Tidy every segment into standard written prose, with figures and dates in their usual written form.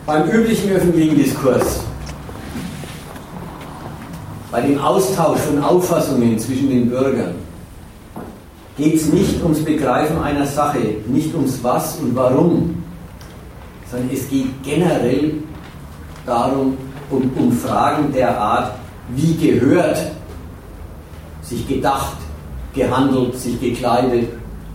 Beim üblichen öffentlichen Diskurs, bei dem Austausch von Auffassungen zwischen den Bürgern, geht es nicht ums Begreifen einer Sache, nicht ums Was und Warum, sondern es geht generell darum, um Fragen der Art, wie gehört sich gedacht, gehandelt, sich gekleidet.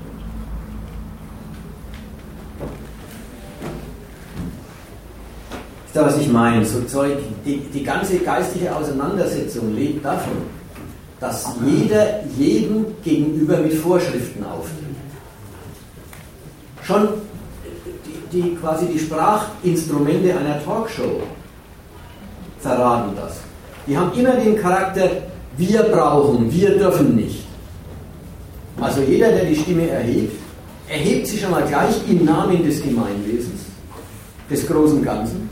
Ist da, was ich meine? So Zeug, die ganze geistliche Auseinandersetzung lebt davon, dass jeder jedem gegenüber mit Vorschriften auftritt. Schon quasi die Sprachinstrumente einer Talkshow verraten das. Die haben immer den Charakter, wir brauchen, wir dürfen nicht. Also jeder, der die Stimme erhebt, erhebt sich schon mal gleich im Namen des Gemeinwesens, des großen Ganzen,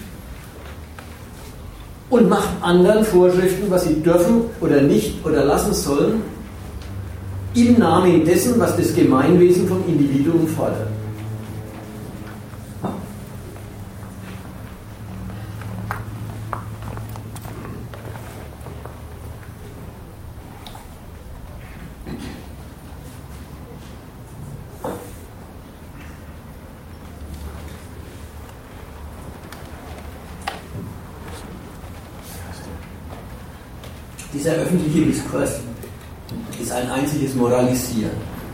und macht anderen Vorschriften, was sie dürfen oder nicht oder lassen sollen, im Namen dessen, was das Gemeinwesen vom Individuum fordert. Dieser öffentliche Diskurs ist ein einziges Moralisieren.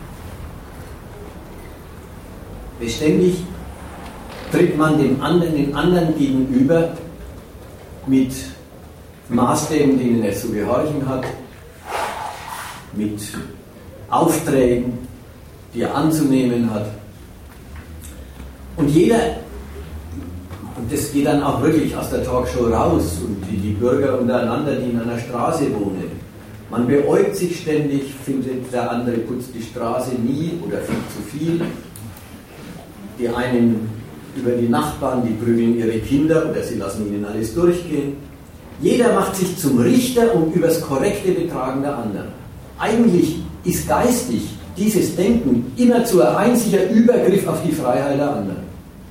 Beständig tritt man den anderen gegenüber mit Maßstäben, denen er zu gehorchen hat, mit Aufträgen, die er anzunehmen hat. Und jeder, und das geht dann auch wirklich aus der Talkshow raus, und die Bürger untereinander, die in einer Straße wohnen, man beäugt sich ständig, findet, der andere putzt die Straße nie oder viel zu viel. Die einen über die Nachbarn, die prügeln ihre Kinder oder sie lassen ihnen alles durchgehen. Jeder macht sich zum Richter und übers korrekte Betragen der anderen. Eigentlich ist geistig dieses Denken immerzu ein einziger Übergriff auf die Freiheit der anderen.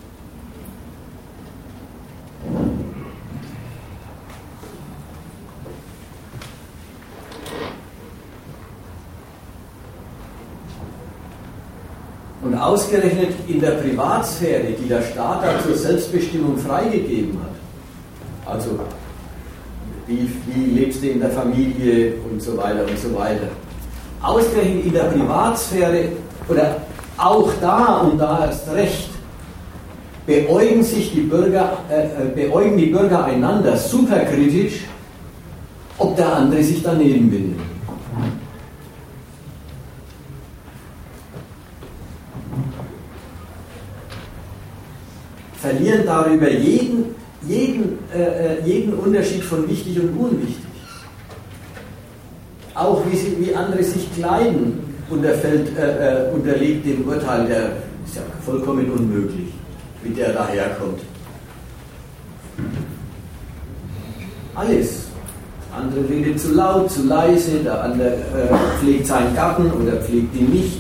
Und ausgerechnet in der Privatsphäre, die der Staat da zur Selbstbestimmung freigegeben hat, also wie lebst du in der Familie und so weiter und so weiter, ausgerechnet in der Privatsphäre oder auch da und da erst recht, beäugen die Bürger einander superkritisch, ob der andere sich daneben benimmt. Verlieren darüber jeden Unterschied von wichtig und unwichtig. Auch wie andere sich kleiden, unterliegt dem Urteil, der ist ja vollkommen unmöglich, wie der daherkommt. Alles. Der andere redet zu laut, zu leise, der andere pflegt seinen Garten oder pflegt ihn nicht.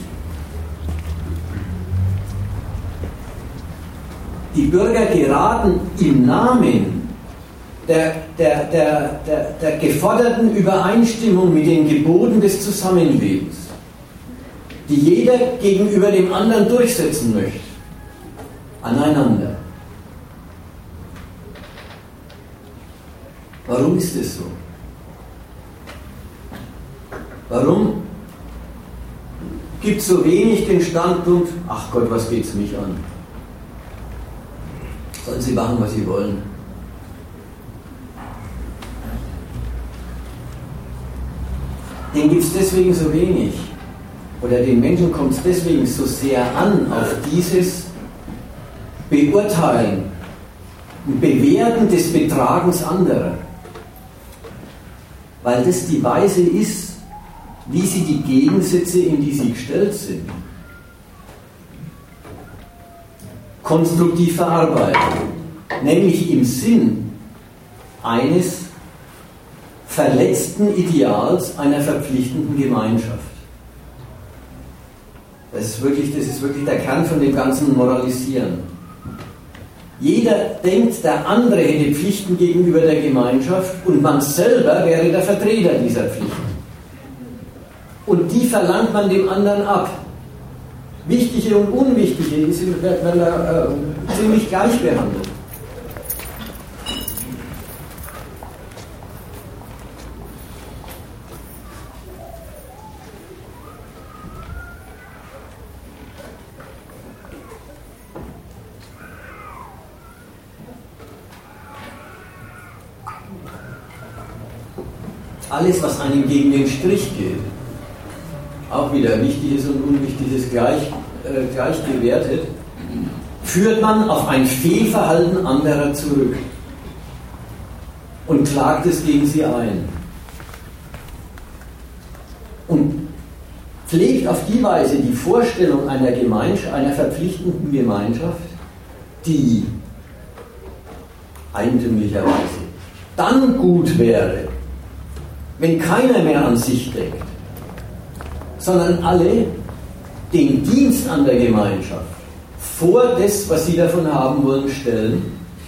Die Bürger geraten im Namen der geforderten Übereinstimmung mit den Geboten des Zusammenlebens, die jeder gegenüber dem anderen durchsetzen möchte, aneinander. Warum ist es so? Warum gibt es so wenig den Standpunkt, ach Gott, was geht's mich an? Sollen sie machen, was sie wollen. Den gibt es deswegen so wenig. Oder den Menschen kommt es deswegen so sehr an, auf dieses Beurteilen und Bewerten des Betragens anderer. Weil das die Weise ist, wie sie die Gegensätze, in die sie gestellt sind, konstruktiv verarbeiten, nämlich im Sinn eines verletzten Ideals einer verpflichtenden Gemeinschaft. Das ist wirklich der Kern von dem ganzen Moralisieren. Jeder denkt, der andere hätte Pflichten gegenüber der Gemeinschaft und man selber wäre der Vertreter dieser Pflichten. Und die verlangt man dem anderen ab. Wichtige und unwichtige werden da ziemlich gleich behandelt. Alles, was einem gegen den Strich geht, auch wieder Wichtiges und Unwichtiges gleich gewertet, führt man auf ein Fehlverhalten anderer zurück und klagt es gegen sie ein. Und pflegt auf die Weise die Vorstellung einer Gemeinschaft, einer verpflichtenden Gemeinschaft, die eigentümlicherweise dann gut wäre, wenn keiner mehr an sich denkt, sondern alle den Dienst an der Gemeinschaft vor das, was sie davon haben wollen, stellen.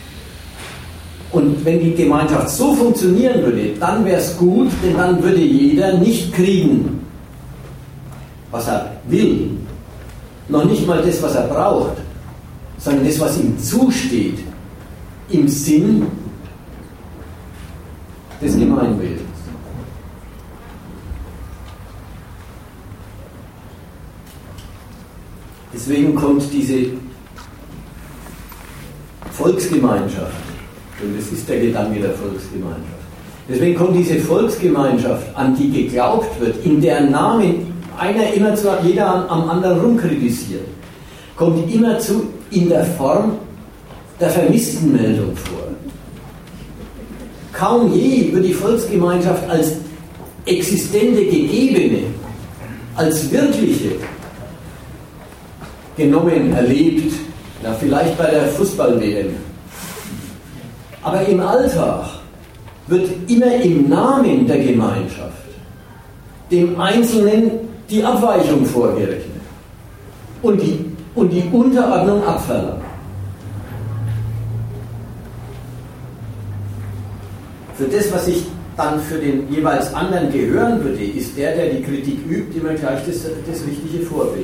Und wenn die Gemeinschaft so funktionieren würde, dann wäre es gut, denn dann würde jeder nicht kriegen, was er will, noch nicht mal das, was er braucht, sondern das, was ihm zusteht, im Sinn des Gemeinwesens. Deswegen kommt diese Volksgemeinschaft, und das ist der Gedanke der Volksgemeinschaft, deswegen kommt diese Volksgemeinschaft, an die geglaubt wird, in deren Namen jeder am anderen rumkritisiert, kommt immerzu in der Form der Vermisstenmeldung vor. Kaum je wird die Volksgemeinschaft als existente Gegebene, als wirkliche genommen, erlebt, na, vielleicht bei der Fußball-WM. Aber im Alltag wird immer im Namen der Gemeinschaft dem Einzelnen die Abweichung vorgerechnet und die Unterordnung abverlangt. Für das, was ich dann für den jeweils anderen gehören würde, ist der die Kritik übt, immer gleich das richtige Vorbild.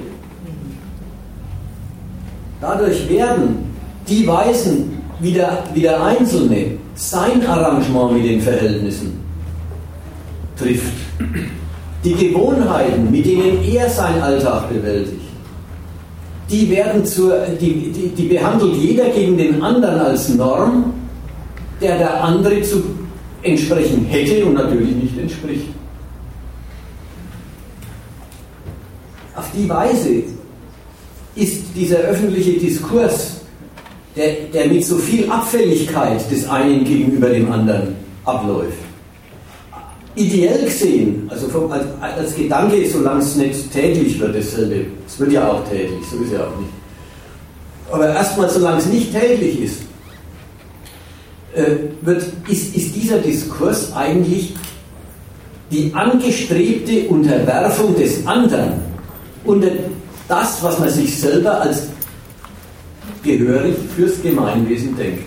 Dadurch werden die Weisen, wie der Einzelne sein Arrangement mit den Verhältnissen trifft, die Gewohnheiten, mit denen er seinen Alltag bewältigt, die behandelt jeder gegen den anderen als Norm, der andere zu entsprechen hätte und natürlich nicht entspricht. Auf die Weise ist dieser öffentliche Diskurs, der mit so viel Abfälligkeit des einen gegenüber dem anderen abläuft. Ideell gesehen, also als Gedanke, solange es nicht täglich wird, dasselbe, es wird ja auch täglich, so ist ja auch nicht. Aber erstmal, solange es nicht täglich ist, ist dieser Diskurs eigentlich die angestrebte Unterwerfung des anderen unter das, was man sich selber als gehörig fürs Gemeinwesen denkt.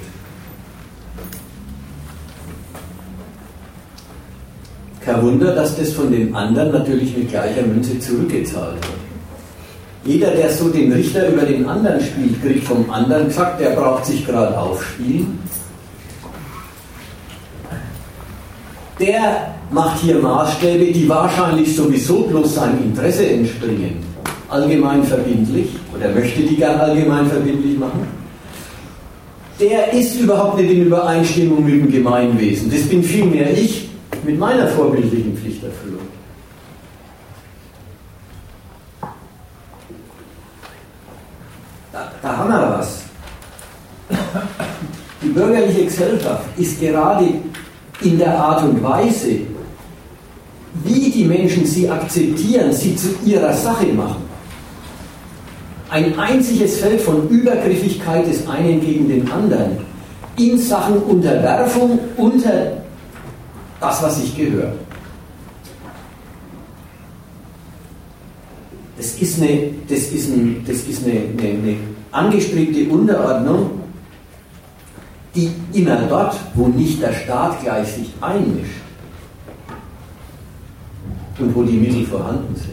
Kein Wunder, dass das von den anderen natürlich mit gleicher Münze zurückgezahlt wird. Jeder, der so den Richter über den anderen spielt, kriegt vom anderen gesagt, der braucht sich gerade aufspielen. Der macht hier Maßstäbe, die wahrscheinlich sowieso bloß seinem Interesse entspringen. Allgemein verbindlich, oder möchte die gern allgemein verbindlich machen. Der ist überhaupt nicht in Übereinstimmung mit dem Gemeinwesen. Das bin vielmehr ich mit meiner vorbildlichen Pflichterfüllung. Da haben wir was. Die bürgerliche Gesellschaft ist gerade in der Art und Weise, wie die Menschen sie akzeptieren, sie zu ihrer Sache machen, ein einziges Feld von Übergriffigkeit des einen gegen den anderen in Sachen Unterwerfung unter das, was sich gehört. Das ist eine angestrebte Unterordnung, die immer dort, wo nicht der Staat gleich sich einmischt und wo die Mittel vorhanden sind,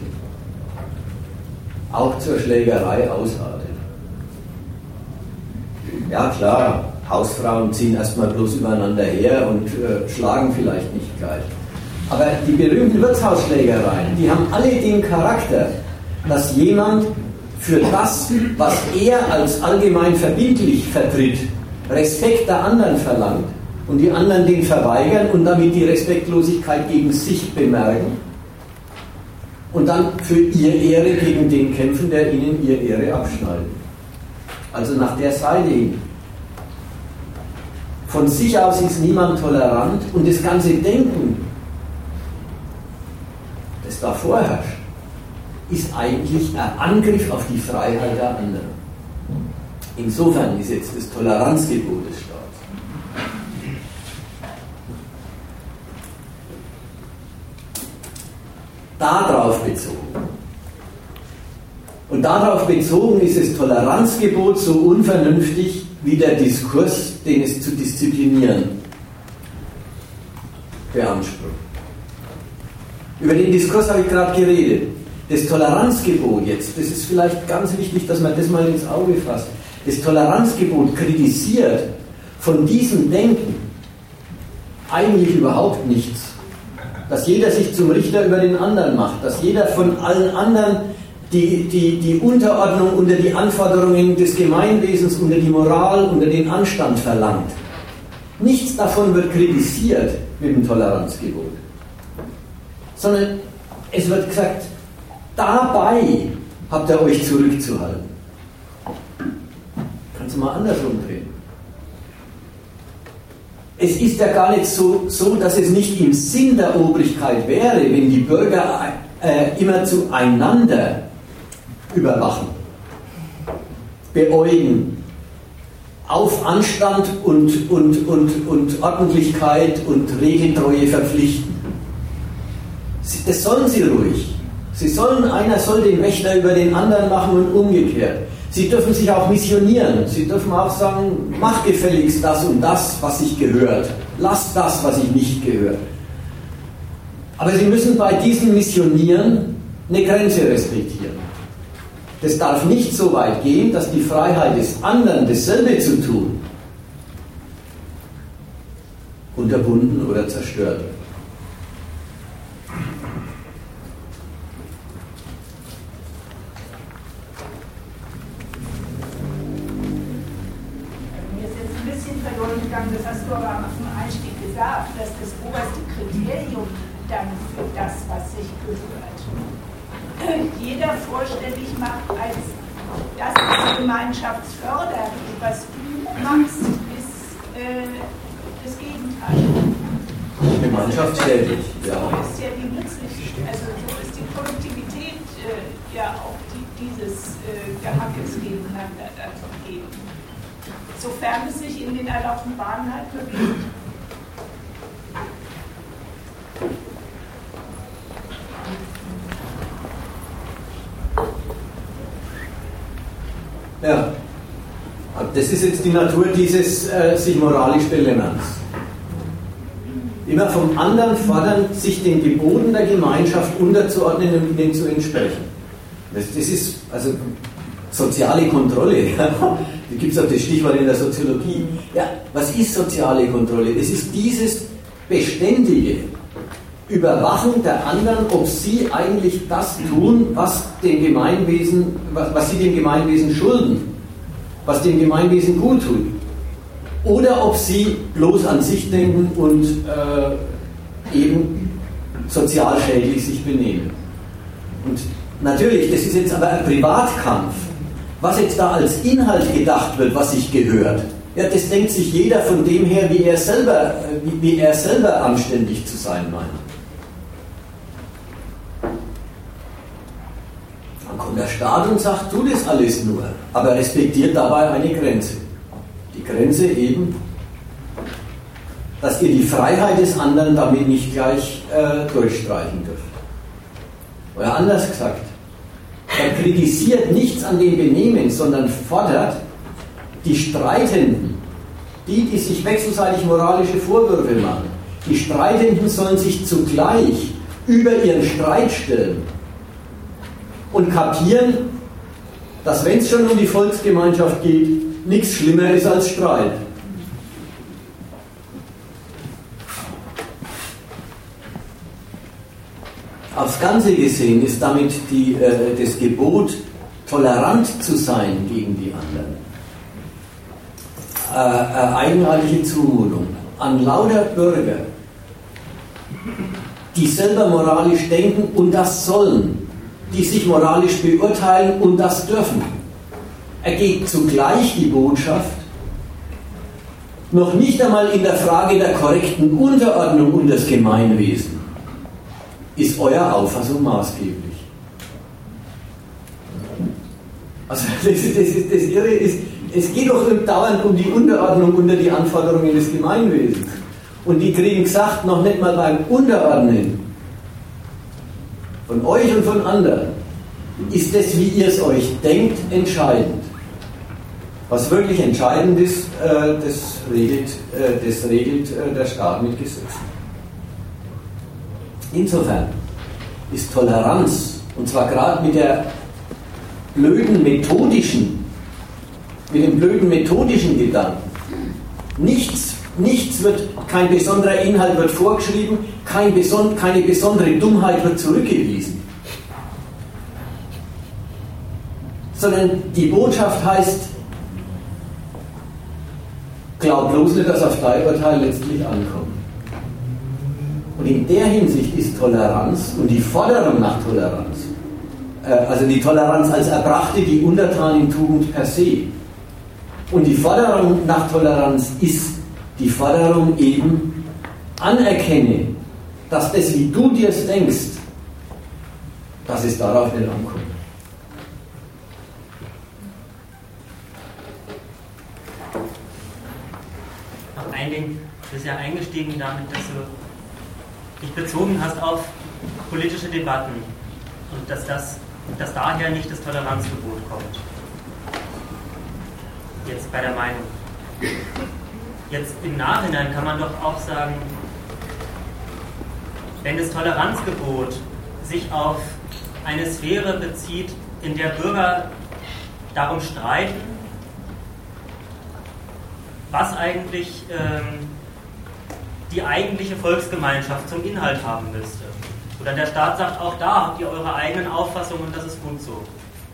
auch zur Schlägerei ausartet. Ja klar, Hausfrauen ziehen erstmal bloß übereinander her und schlagen vielleicht nicht gleich. Aber die berühmten Wirtshausschlägereien, die haben alle den Charakter, dass jemand für das, was er als allgemein verbindlich vertritt, Respekt der anderen verlangt und die anderen den verweigern und damit die Respektlosigkeit gegen sich bemerken und dann für ihr Ehre gegen den kämpfen, der ihnen ihr Ehre abschneidet. Also nach der Seite hin. Von sich aus ist niemand tolerant und das ganze Denken, das da vorherrscht, ist eigentlich ein Angriff auf die Freiheit der anderen. Insofern ist jetzt das Toleranzgebot des Staates. Darauf bezogen. Und darauf bezogen ist das Toleranzgebot so unvernünftig wie der Diskurs, den es zu disziplinieren beansprucht. Über den Diskurs habe ich gerade geredet. Das Toleranzgebot jetzt, das ist vielleicht ganz wichtig, dass man das mal ins Auge fasst. Das Toleranzgebot kritisiert von diesem Denken eigentlich überhaupt nichts. Dass jeder sich zum Richter über den anderen macht, dass jeder von allen anderen die Unterordnung unter die Anforderungen des Gemeinwesens, unter die Moral, unter den Anstand verlangt. Nichts davon wird kritisiert mit dem Toleranzgebot. Sondern es wird gesagt, dabei habt ihr euch zurückzuhalten. Kannst du mal andersrum drehen. Es ist ja gar nicht so, dass es nicht im Sinn der Obrigkeit wäre, wenn die Bürger immer zueinander überwachen, beäugen, auf Anstand und Ordentlichkeit und Regeltreue verpflichten. Das sollen sie ruhig. Einer soll den Wächter über den anderen machen und umgekehrt. Sie dürfen sich auch missionieren. Sie dürfen auch sagen, mach gefälligst das und das, was sich gehört. Lass das, was sich nicht gehört. Aber sie müssen bei diesem Missionieren eine Grenze respektieren. Das darf nicht so weit gehen, dass die Freiheit des anderen, dasselbe zu tun, unterbunden oder zerstört wird. Das hast du aber am Einstieg gesagt, dass das oberste Kriterium dann für das, was sich gehört, jeder vorstellig macht, als das ist gemeinschaftsfördernd. Was du machst, ist das Gegenteil. Gemeinschaftsschädlich, ja. So ist ja die Nützlichkeit, also so ist die Produktivität ja auch dieses Gehackes gegeneinander dann geben. Sofern es sich in den erlaubten Bahnen halt bewegt. Ja, das ist jetzt die Natur dieses sich moralisch Belämmerns. Immer vom anderen fordern, sich den Geboten der Gemeinschaft unterzuordnen und ihnen zu entsprechen. Das ist also soziale Kontrolle. Da gibt es auch das Stichwort in der Soziologie. Ja, was ist soziale Kontrolle? Es ist dieses beständige Überwachen der anderen, ob sie eigentlich das tun, was sie dem Gemeinwesen schulden, was dem Gemeinwesen gut tut. Oder ob sie bloß an sich denken und eben sozial schädlich sich benehmen. Und natürlich, das ist jetzt aber ein Privatkampf. Was jetzt da als Inhalt gedacht wird, was sich gehört, ja, das denkt sich jeder von dem her, wie er selber anständig zu sein meint. Dann kommt der Staat und sagt, tu das alles nur, aber respektiert dabei eine Grenze. Die Grenze eben, dass ihr die Freiheit des anderen damit nicht gleich durchstreichen dürft. Oder anders gesagt, er kritisiert nichts an dem Benehmen, sondern fordert, die Streitenden die sich wechselseitig moralische Vorwürfe machen, die Streitenden sollen sich zugleich über ihren Streit stellen und kapieren, dass, wenn es schon um die Volksgemeinschaft geht, nichts schlimmer ist als Streit. Aufs Ganze gesehen ist damit das Gebot, tolerant zu sein gegen die anderen, eine eigenartige Zumutung an lauter Bürger, die selber moralisch denken und das sollen, die sich moralisch beurteilen und das dürfen. Ergeht zugleich die Botschaft, noch nicht einmal in der Frage der korrekten Unterordnung unter das Gemeinwesen ist euer Auffassung maßgeblich. Also das Irre ist, es geht doch dauernd um die Unterordnung unter die Anforderungen des Gemeinwesens. Und die kriegen gesagt, noch nicht mal beim Unterordnen von euch und von anderen ist das, wie ihr es euch denkt, entscheidend. Was wirklich entscheidend ist, das regelt der Staat mit Gesetzen. Insofern ist Toleranz, und zwar gerade mit dem blöden methodischen Gedanken, kein besonderer Inhalt wird vorgeschrieben, keine besondere Dummheit wird zurückgewiesen. Sondern die Botschaft heißt, glaub bloß nicht, dass auf dein Urteil letztlich ankommt. Und in der Hinsicht ist Toleranz und die Forderung nach Toleranz, also die Toleranz als Erbrachte, die Untertanentugend per se, und die Forderung nach Toleranz ist die Forderung eben, anerkenne, dass das, wie du dir es denkst, dass es darauf nicht ankommt. Noch ein Ding, du bist ja eingestiegen damit, dass du dich bezogen hast auf politische Debatten und dass daher nicht das Toleranzgebot kommt. Jetzt bei der Meinung. Jetzt im Nachhinein kann man doch auch sagen, wenn das Toleranzgebot sich auf eine Sphäre bezieht, in der Bürger darum streiten, was eigentlich die eigentliche Volksgemeinschaft zum Inhalt haben müsste. Oder der Staat sagt, auch da habt ihr eure eigenen Auffassungen und das ist gut so.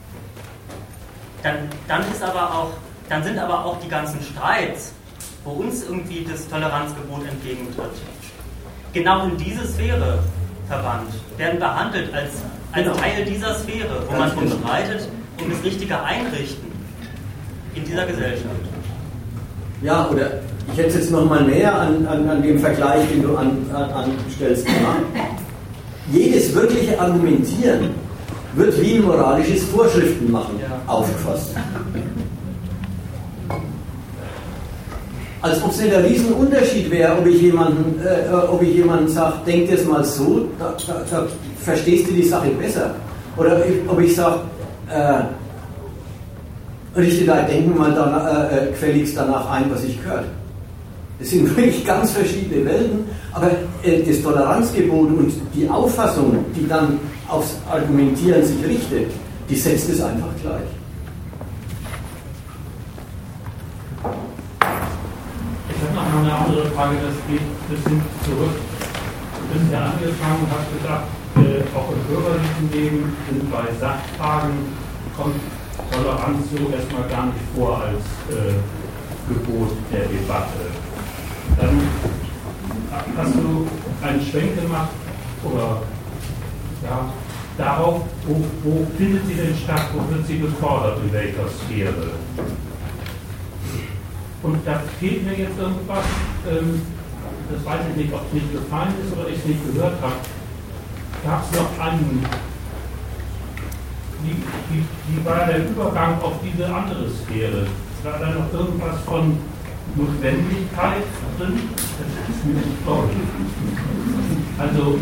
Dann sind aber auch die ganzen Streits, wo uns irgendwie das Toleranzgebot entgegentritt, genau in diese Sphäre verbannt, werden behandelt als Teil dieser Sphäre, wo man streitet um das richtige Einrichten in dieser Gesellschaft. Ja, oder ich hätte es jetzt nochmal näher an dem Vergleich, den du anstellst, gemacht. Jedes wirkliche Argumentieren wird wie ein moralisches Vorschriftenmachen aufgefasst. Als ob es nicht ein Riesenunterschied wäre, ob ich jemanden sage, denk dir es mal so, da verstehst du die Sache besser. Oder ob ich sage, richte dein Denken mal gefälligst danach ein, was ich gehört. Das sind wirklich ganz verschiedene Welten, aber das Toleranzgebot und die Auffassung, die dann aufs Argumentieren sich richtet, die setzt es einfach gleich. Ich habe noch mal eine andere Frage, das geht ein bisschen zurück. Du bist ja angefangen und hast gesagt, auch im bürgerlichen Leben sind bei Sachfragen kommt Toleranz so erstmal gar nicht vor als Gebot der Debatte. Dann hast du einen Schwenk gemacht oder ja, darauf, wo findet sie denn statt, wo wird sie gefordert, in welcher Sphäre? Und da fehlt mir jetzt irgendwas, das weiß ich nicht, ob es nicht gefallen ist oder ich es nicht gehört habe. Gab es noch einen, wie war der Übergang auf diese andere Sphäre? War da noch irgendwas von Notwendigkeit drin? Das ist mir nicht klar. Also,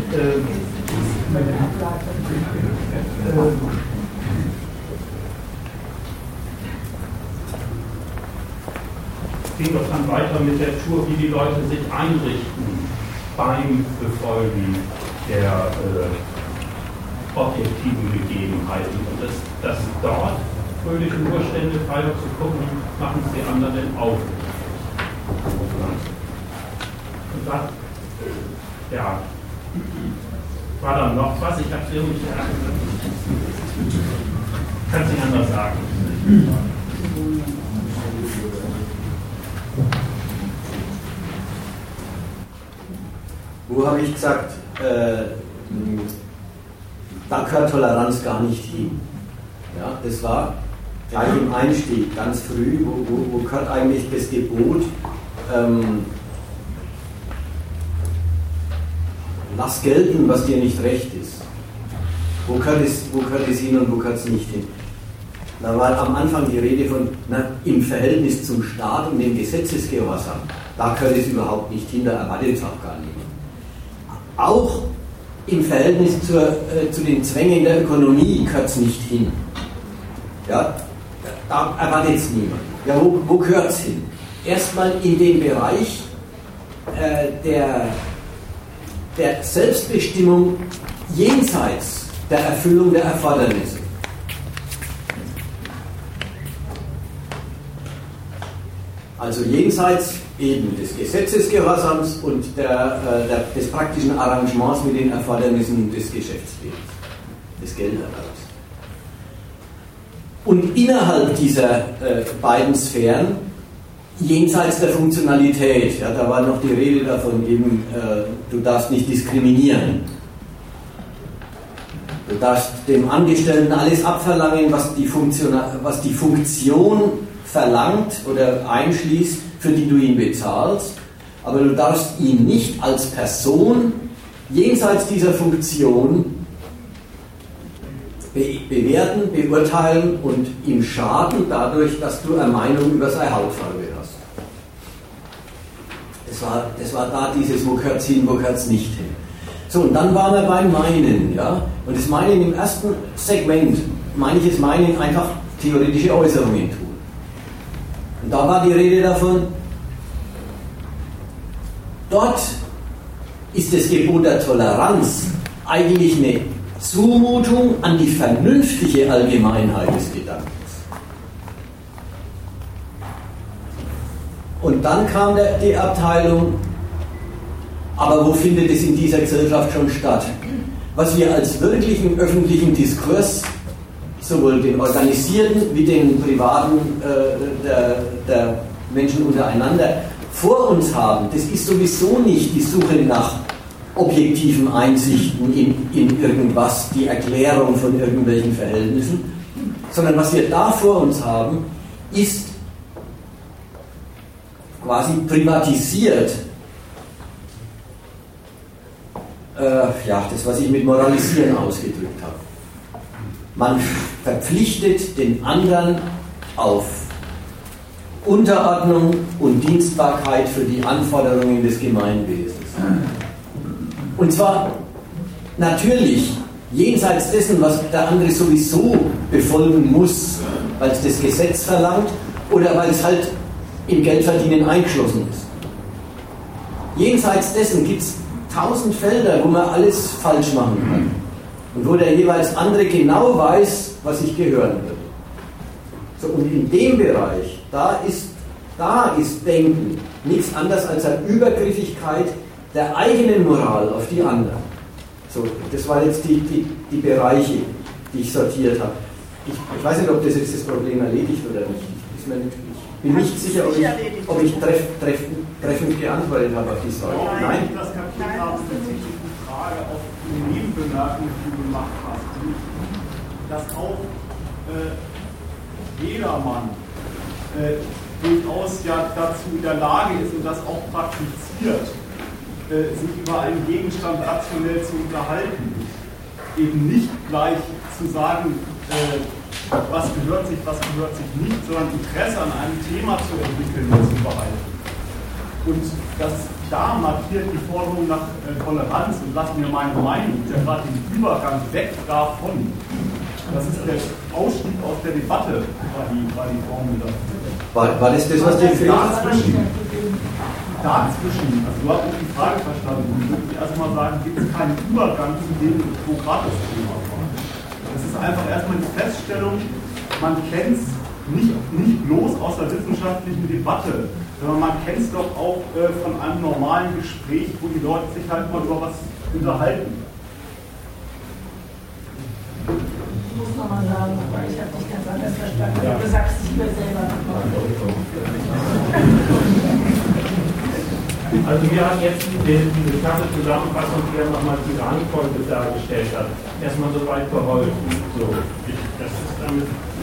ging doch dann weiter mit der Tour, wie die Leute sich einrichten beim Befolgen der objektiven Gegebenheiten. Und dass dort fröhliche Urstände frei zu gucken, machen es die anderen denn auch. Und dann, ja, war dann noch was, ich habe es irgendwie kann es nicht anders sagen. Wo habe ich gesagt, da gehört Toleranz gar nicht hin. Ja, das war gleich im Einstieg, ganz früh, wo gehört eigentlich das Gebot, lass gelten, was dir nicht recht ist. Wo gehört es hin und wo gehört es nicht hin? Da war am Anfang die Rede von im Verhältnis zum Staat und dem Gesetzesgehorsam. Da gehört es überhaupt nicht hin, da erwartet es auch gar niemand. Auch im Verhältnis zu den Zwängen der Ökonomie gehört es nicht hin. Ja, da erwartet es niemand. Ja, wo gehört es hin? Erstmal in den Bereich der Selbstbestimmung jenseits der Erfüllung der Erfordernisse. Also jenseits eben des Gesetzesgehorsams und des praktischen Arrangements mit den Erfordernissen des Geschäftslebens, des Gelderwerbs. Und innerhalb dieser beiden Sphären, jenseits der Funktionalität, ja, da war noch die Rede davon, eben, du darfst nicht diskriminieren. Du darfst dem Angestellten alles abverlangen, was die Funktion verlangt oder einschließt, für die du ihn bezahlst, aber du darfst ihn nicht als Person jenseits dieser Funktion bewerten, beurteilen und ihm schaden dadurch, dass du eine Meinung über seine Hautfarbe hast. Das war da dieses, wo gehört es hin, wo gehört es nicht hin. So, und dann waren wir beim Meinen, ja, und das Meinen im ersten Segment, meine ich das Meinen einfach theoretische Äußerungen tun. Und da war die Rede davon, dort ist das Gebot der Toleranz eigentlich eine Zumutung an die vernünftige Allgemeinheit des Gedankens. Und dann kam die Abteilung, aber wo findet es in dieser Gesellschaft schon statt? Was wir als wirklichen öffentlichen Diskurs, sowohl den organisierten wie den privaten der Menschen untereinander vor uns haben, das ist sowieso nicht die Suche nach objektiven Einsichten in irgendwas, die Erklärung von irgendwelchen Verhältnissen, sondern was wir da vor uns haben, ist quasi privatisiert, das, was ich mit Moralisieren ausgedrückt habe. Man verpflichtet den anderen auf Unterordnung und Dienstbarkeit für die Anforderungen des Gemeinwesens. Und zwar natürlich jenseits dessen, was der andere sowieso befolgen muss, weil es das Gesetz verlangt oder weil es halt im Geldverdienen eingeschlossen ist. Jenseits dessen gibt es 1000 Felder, wo man alles falsch machen kann. Und wo der jeweils andere genau weiß, was ich gehören will. So, und in dem Bereich, da ist Denken nichts anderes als eine Übergriffigkeit der eigenen Moral auf die anderen. So, das waren jetzt die Bereiche, die ich sortiert habe. Ich weiß nicht, ob das jetzt das Problem erledigt oder nicht. Ich bin nicht sicher, ob ich treffend geantwortet habe auf die Frage. Nein? Das Kapitel haben natürlich die Frage auf die Nebenbemerkung, die du gemacht hast, dass auch jedermann durchaus ja dazu in der Lage ist und das auch praktiziert, sich über einen Gegenstand rationell zu unterhalten. Eben nicht gleich zu sagen, was gehört sich nicht, sondern Interesse an einem Thema zu entwickeln und zu behalten. Und das da markiert die Forderung nach Toleranz und lass mir meine Meinung, der gerade den Übergang weg davon. Das ist der Ausstieg aus der Debatte, war die Formel dafür. War das, was du gefragt hast? Dazwischen, also du hast auch die Frage verstanden, und ich würde erstmal sagen, gibt es keinen Übergang zu dem, wo gerade das Thema war. Das ist einfach erstmal die Feststellung, man kennt es nicht bloß aus der wissenschaftlichen Debatte, sondern man kennt es doch auch von einem normalen Gespräch, wo die Leute sich halt mal über was unterhalten. Ich muss nochmal sagen, weil ich habe dich ganz anders verstanden. Ja. Du sagst es lieber selber nochmal. Also wir haben jetzt diese knappe Zusammenfassung, die er nochmal die Rangfolge dargestellt hat, erstmal so weit geholfen. So, das ist damit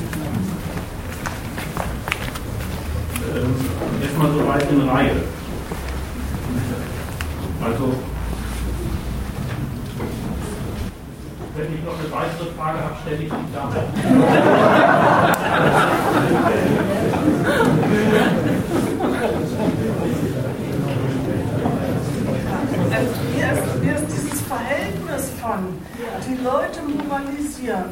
erstmal so weit in Reihe. Also wenn ich noch eine weitere Frage habe, stelle ich die da. Mir ist dieses Verhältnis von die Leute moralisieren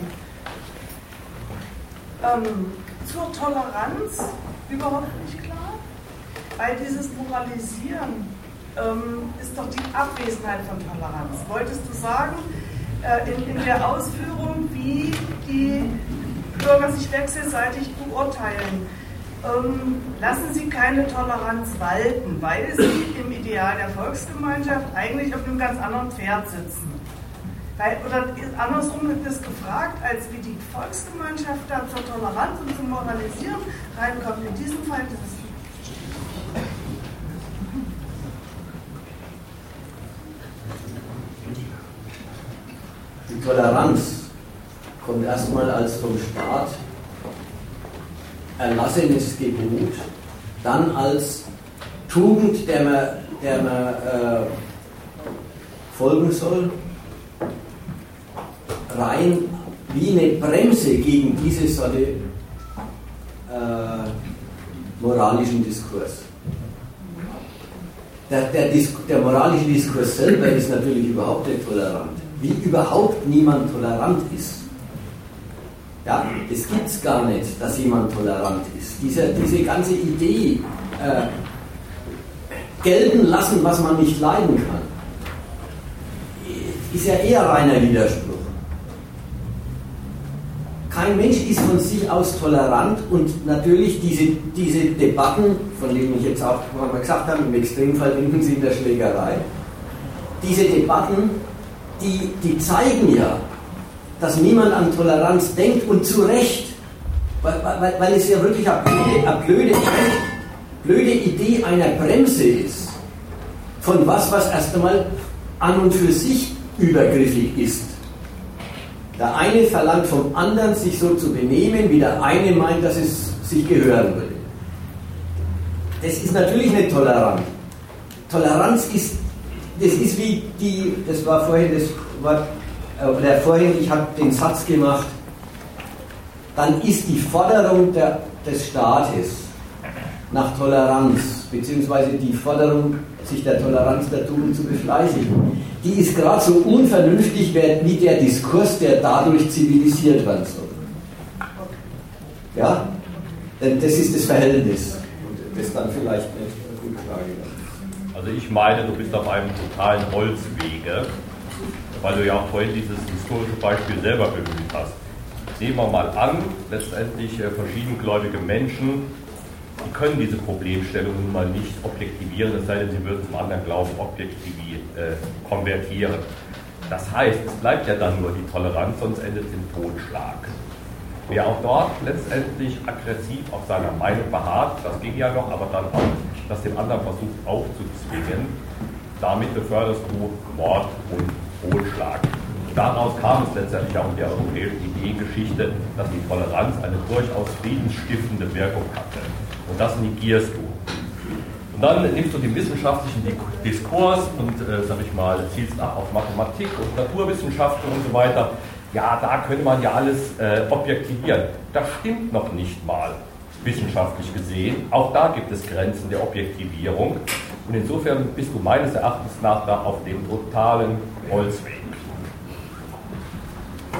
zur Toleranz überhaupt nicht klar, weil dieses Moralisieren ist doch die Abwesenheit von Toleranz. Wolltest du sagen, in der Ausführung, wie die Bürger sich wechselseitig beurteilen, lassen sie keine Toleranz walten, weil sie im Ideal der Volksgemeinschaft eigentlich auf einem ganz anderen Pferd sitzen. Oder andersrum wird es gefragt, als wie die Volksgemeinschaft da zur Toleranz und zum Moralisieren reinkommt. In diesem Fall ist es die Toleranz kommt erstmal als vom Staat erlassenes Gebot, dann als Tugend, der man folgen soll, rein wie eine Bremse gegen diese Sorte moralischen Diskurs. Der moralische Diskurs selber ist natürlich überhaupt nicht tolerant. Wie überhaupt niemand tolerant ist. Ja, es gibt es gar nicht, dass jemand tolerant ist. Diese ganze Idee, gelten lassen, was man nicht leiden kann, ist ja eher reiner Widerspruch. Kein Mensch ist von sich aus tolerant und natürlich diese Debatten, von denen ich jetzt auch mal gesagt habe, im Extremfall enden sie in der Schlägerei, diese Debatten, die zeigen ja, dass niemand an Toleranz denkt und zu Recht, weil es ja wirklich eine blöde Idee einer Bremse ist, von was erst einmal an und für sich übergriffig ist. Der eine verlangt vom anderen, sich so zu benehmen, wie der eine meint, dass es sich gehören würde. Das ist natürlich nicht tolerant. Toleranz ist, das ist wie das war vorhin das Wort, oder vorhin, ich habe den Satz gemacht, dann ist die Forderung des Staates nach Toleranz, beziehungsweise die Forderung, sich der Toleranz der Tugend zu befleißigen, die ist gerade so unvernünftig wie der Diskurs, der dadurch zivilisiert werden soll. Ja? Denn das ist das Verhältnis. Und das dann vielleicht eine gute Frage. Also ich meine, du bist auf einem totalen Holzwege, weil du ja auch vorhin dieses historische Beispiel selber bemüht hast. Nehmen wir mal an, letztendlich verschiedengläubige Menschen, die können diese Problemstellung nun mal nicht objektivieren, es sei denn, sie würden zum anderen Glauben konvertieren. Das heißt, es bleibt ja dann nur die Toleranz, sonst endet im Totschlag. Wer auch dort letztendlich aggressiv auf seiner Meinung beharrt, das ging ja noch, aber dann auch das dem anderen versucht aufzuzwingen, damit beförderst du Mord und Totschlag. Daraus kam es letztendlich auch in der europäischen Ideengeschichte, dass die Toleranz eine durchaus friedensstiftende Wirkung hatte. Und das negierst du. Und dann nimmst du den wissenschaftlichen Diskurs und, sag ich mal, zielst nach auf Mathematik und Naturwissenschaften und so weiter. Ja, da könnte man ja alles objektivieren. Das stimmt noch nicht mal, wissenschaftlich gesehen. Auch da gibt es Grenzen der Objektivierung. Und insofern bist du meines Erachtens nach da auf dem totalen Holzweg.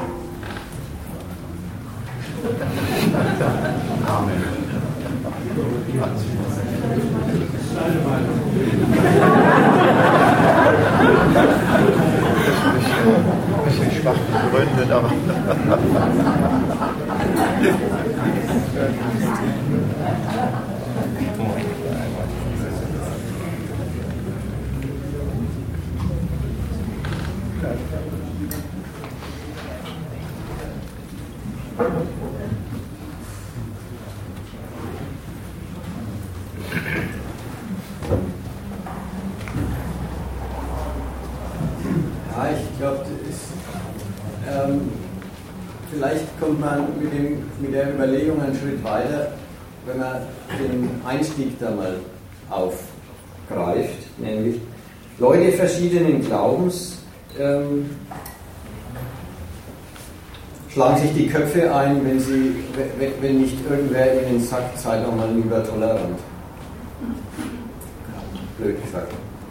Amen. Deine Meinung. Ein bisschen schwach begründet, aber. Ja, ich glaube, vielleicht kommt man mit der Überlegung einen Schritt weiter, wenn man den Einstieg da mal aufgreift, nämlich Leute verschiedenen Glaubens schlagen sich die Köpfe ein, wenn nicht irgendwer ihnen sagt, sei doch mal lieber tolerant. Blöd gesagt.